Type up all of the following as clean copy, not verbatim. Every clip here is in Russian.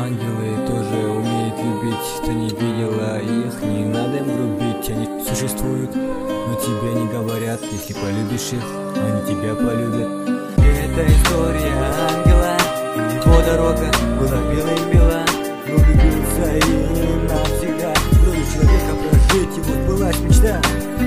Ангелы тоже умеют любить, ты не видела их, не надо им грубить. Они существуют, но тебе не говорят. Если полюбишь их, они тебя полюбят. Это история ангела, его дорога была белым-бела, но влюбился и навсегда. В роли человека прожить, его сбылась мечта.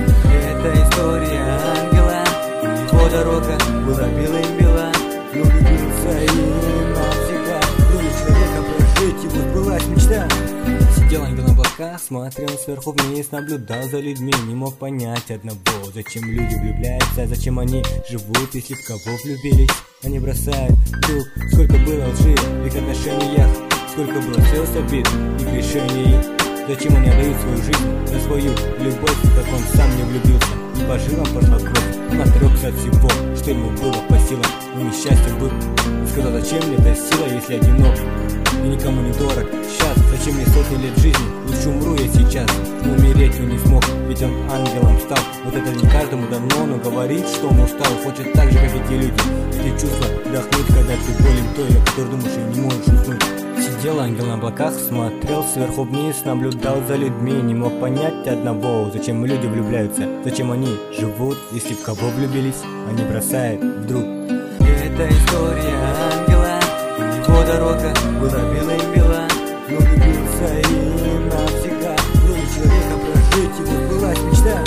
Это история ангела, его дорога была белым-бела, но влюбился и навсегда. В роли человека прожить, его сбылась мечта. Сидел ангел на облаках, смотрел сверху вниз, наблюдал за людьми, не мог понять одного: зачем люди влюбляются, зачем они живут, если в кого влюбились. Они бросают друг, сколько было лжи в их отношениях, сколько было слез, обид и грешений. Зачем они отдают свою жизнь за свою любовь, как он сам не влюбился? Не по жилам пошла кровь, он отрекся от всего, что ему было по силам. Он несчастен был и сказал: зачем мне эта сила, если одинок и никому не дорог? Сейчас, зачем мне сотни лет жизни? Лучше умру я сейчас. Но умереть он не смог, ведь он ангелом стал. Вот это не каждому дано, но говорит, что он устал. Хочет так же, как эти люди, эти чувства вдохнуть, когда ты болен той, о которой думаешь и не можешь уснуть. Сидел ангел на облаках, смотрел сверху вниз, наблюдал за людьми, не мог понять одного: зачем люди влюбляются, зачем они живут, если в кого влюбились, они бросают вдруг. Это история ангела, его дорога была белым-бела, но влюбился и навсегда. В роли человека прожить, его сбылась мечта.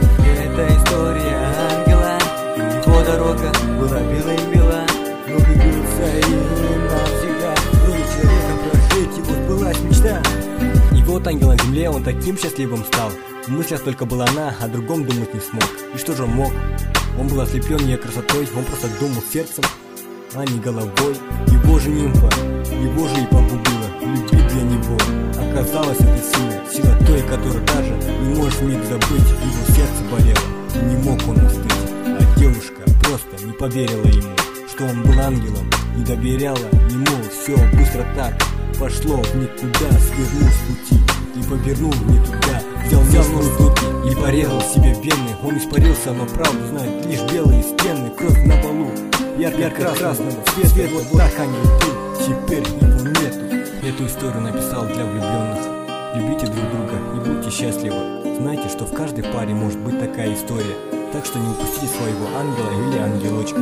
Это история ангела, его дорога была белым-бела, но влюбился и навсегда. В роли человека прожить, его сбылась мечта. И вот ангел на земле, он таким счастливым стал. В мыслях только была она, о другом думать не смог. И что же он мог? Он был ослеплен ее красотой, он просто думал сердцем, а не головой. Его же нимфа, его же и погубила любить для него. Оказалось, это сила той, которую даже не можешь миг забыть. Его сердце болело, не мог он остыть, а девушка просто не поверила ему, что он был ангелом, не доверяла ему. Все быстро так пошло в никуда, свернул с пути и повернул не туда. Взял нож в руки и порезал себе вены. Он испарился, но правду знает лишь белые стены. Кровь на полу, ярко-красного цвета. Вот так ангел был, теперь его нету. Эту историю написал для влюбленных. Любите друг друга и будьте счастливы. Знайте, что в каждой паре может быть такая история. Так что не упустите своего ангела или ангелочка.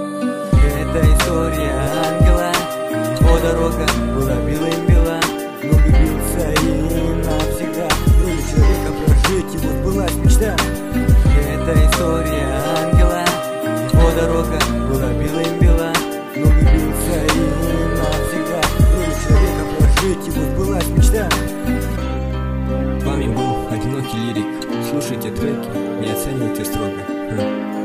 Это история ангела, его дорога была белым-бела, но влюбился и навсегда. В роли человека прожить, его сбылась мечта. Это история ангела, его дорога была белым-бела, но влюбился и навсегда. В роли человека прожить, его сбылась мечта. С вами был одинокий лирик. Слушайте треки, не оценивайте строго.